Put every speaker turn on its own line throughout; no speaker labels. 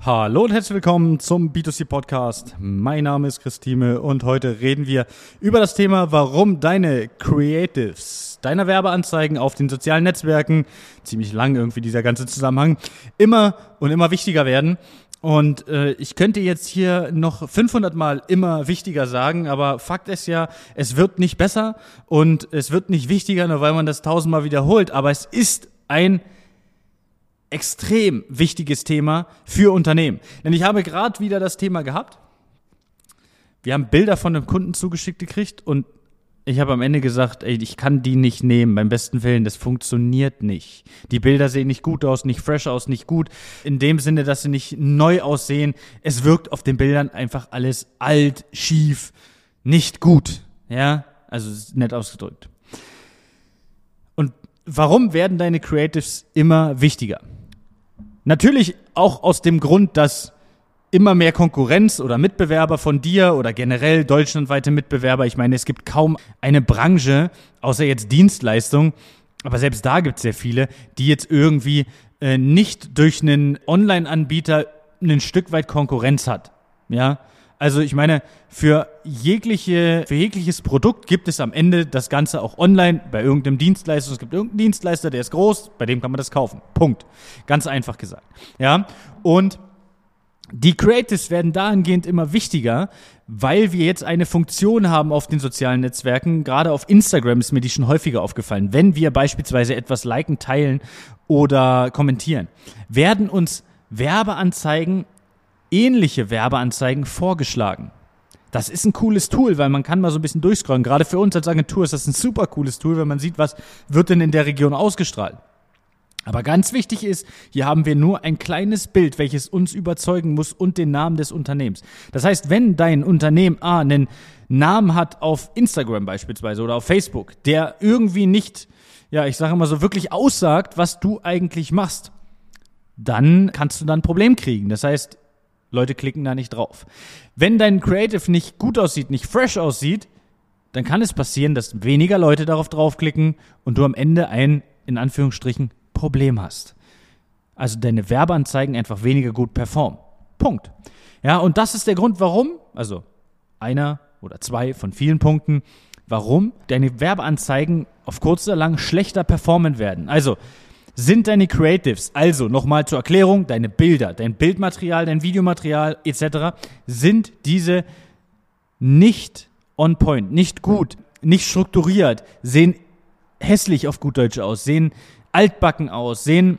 Hallo und herzlich willkommen zum B2C-Podcast. Mein Name ist Christine und heute reden wir über das Thema, warum deine Creatives, deiner Werbeanzeigen auf den sozialen Netzwerken, ziemlich lang irgendwie dieser ganze Zusammenhang, immer wichtiger werden. Und ich könnte jetzt hier noch 500 Mal immer wichtiger sagen, aber Fakt ist ja, es wird nicht besser und es wird nicht wichtiger, nur weil man das 1000-mal wiederholt. Aber es ist ein extrem wichtiges Thema für Unternehmen. Denn ich habe gerade wieder das Thema gehabt. Wir haben Bilder von einem Kunden zugeschickt gekriegt und ich habe am Ende gesagt, ey, ich kann die nicht nehmen, beim besten Willen, das funktioniert nicht. Die Bilder sehen nicht gut aus, nicht fresh aus, nicht gut. In dem Sinne, dass sie nicht neu aussehen. Es wirkt auf den Bildern einfach alles alt, schief, nicht gut. Ja, also nett ausgedrückt. Und warum werden deine Creatives immer wichtiger? Natürlich auch aus dem Grund, dass immer mehr Konkurrenz oder Mitbewerber von dir oder generell deutschlandweite Mitbewerber, ich meine, es gibt kaum eine Branche, außer jetzt Dienstleistung, aber selbst da gibt es sehr viele, die jetzt irgendwie nicht durch einen Online-Anbieter ein Stück weit Konkurrenz hat. Ja, also ich meine, für jegliches Produkt gibt es am Ende das Ganze auch online bei irgendeinem Dienstleister. Es gibt irgendeinen Dienstleister, der ist groß, bei dem kann man das kaufen. Punkt. Ganz einfach gesagt. Ja, und die Creatives werden dahingehend immer wichtiger, weil wir jetzt eine Funktion haben auf den sozialen Netzwerken. Gerade auf Instagram ist mir die schon häufiger aufgefallen. Wenn wir beispielsweise etwas liken, teilen oder kommentieren, werden uns ähnliche Werbeanzeigen vorgeschlagen. Das ist ein cooles Tool, weil man kann mal so ein bisschen durchscrollen. Gerade für uns als Agentur ist das ein super cooles Tool, wenn man sieht, was wird denn in der Region ausgestrahlt. Aber ganz wichtig ist, hier haben wir nur ein kleines Bild, welches uns überzeugen muss und den Namen des Unternehmens. Das heißt, wenn dein Unternehmen einen Namen hat auf Instagram beispielsweise oder auf Facebook, der irgendwie nicht, ja, ich sage immer so, wirklich aussagt, was du eigentlich machst, dann kannst du da ein Problem kriegen. Das heißt, Leute klicken da nicht drauf. Wenn dein Creative nicht gut aussieht, nicht fresh aussieht, dann kann es passieren, dass weniger Leute darauf draufklicken und du am Ende ein, in Anführungsstrichen, Problem hast. Also deine Werbeanzeigen einfach weniger gut performen. Punkt. Ja, und das ist der Grund, warum, also einer oder zwei von vielen Punkten, warum deine Werbeanzeigen auf kurz oder lang schlechter performen werden. Also sind deine Creatives, also nochmal zur Erklärung, deine Bilder, dein Bildmaterial, dein Videomaterial etc., sind diese nicht on point, nicht gut, nicht strukturiert, sehen hässlich auf gut Deutsch aus, sehen altbacken aus, du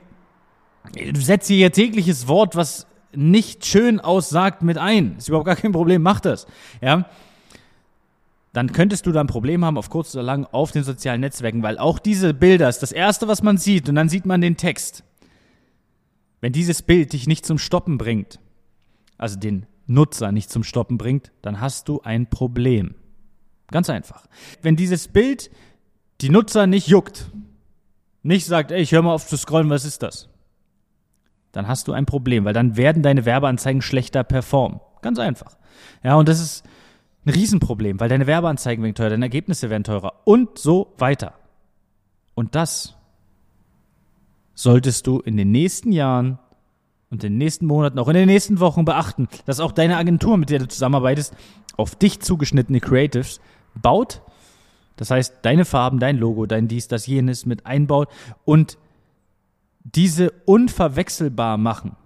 setzt hier jetzt jegliches Wort, was nicht schön aussagt, mit ein. Ist überhaupt gar kein Problem, mach das. Ja? Dann könntest du da ein Problem haben, auf kurz oder lang auf den sozialen Netzwerken, weil auch diese Bilder ist das Erste, was man sieht und dann sieht man den Text. Wenn dieses Bild dich nicht zum Stoppen bringt, also den Nutzer nicht zum Stoppen bringt, dann hast du ein Problem. Ganz einfach. Wenn dieses Bild die Nutzer nicht juckt, nicht sagt, ey, ich höre mal auf zu scrollen, was ist das? Dann hast du ein Problem, weil dann werden deine Werbeanzeigen schlechter performen. Ganz einfach. Ja, und das ist ein Riesenproblem, weil deine Werbeanzeigen werden teurer, deine Ergebnisse werden teurer und so weiter. Und das solltest du in den nächsten Jahren und in den nächsten Monaten, auch in den nächsten Wochen beachten, dass auch deine Agentur, mit der du zusammenarbeitest, auf dich zugeschnittene Creatives baut. Das heißt, deine Farben, dein Logo, dein dies, das, jenes mit einbaut und diese unverwechselbar machen.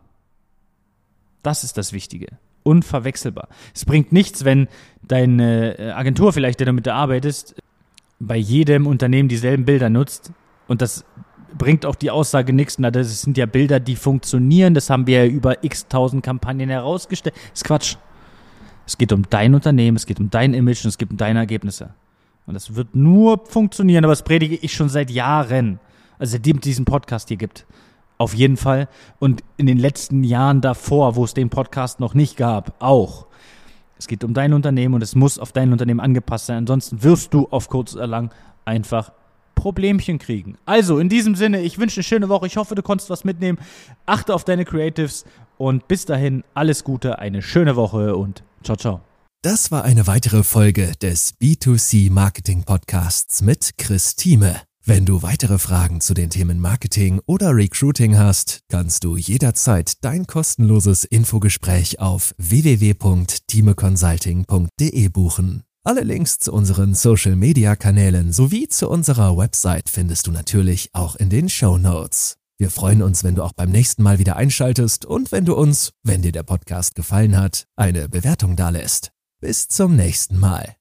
Das ist das Wichtige. Unverwechselbar. Es bringt nichts, wenn deine Agentur vielleicht, der du mit der arbeitest, bei jedem Unternehmen dieselben Bilder nutzt und das bringt auch die Aussage nichts. Na, das sind ja Bilder, die funktionieren, das haben wir ja über x-tausend Kampagnen herausgestellt. Das ist Quatsch. Es geht um dein Unternehmen, es geht um dein Image und es geht um deine Ergebnisse. Und das wird nur funktionieren, aber das predige ich schon seit Jahren. Also seitdem es diesen Podcast hier gibt. Auf jeden Fall. Und in den letzten Jahren davor, wo es den Podcast noch nicht gab, auch. Es geht um dein Unternehmen und es muss auf dein Unternehmen angepasst sein. Ansonsten wirst du auf kurz oder lang einfach Problemchen kriegen. Also in diesem Sinne, ich wünsche eine schöne Woche. Ich hoffe, du konntest was mitnehmen. Achte auf deine Creatives und bis dahin alles Gute, eine schöne Woche und ciao, ciao.
Das war eine weitere Folge des B2C Marketing Podcasts mit Chris Thieme. Wenn du weitere Fragen zu den Themen Marketing oder Recruiting hast, kannst du jederzeit dein kostenloses Infogespräch auf www.timeconsulting.de buchen. Alle Links zu unseren Social-Media-Kanälen sowie zu unserer Website findest du natürlich auch in den Shownotes. Wir freuen uns, wenn du auch beim nächsten Mal wieder einschaltest und wenn du uns, wenn dir der Podcast gefallen hat, eine Bewertung dalässt. Bis zum nächsten Mal.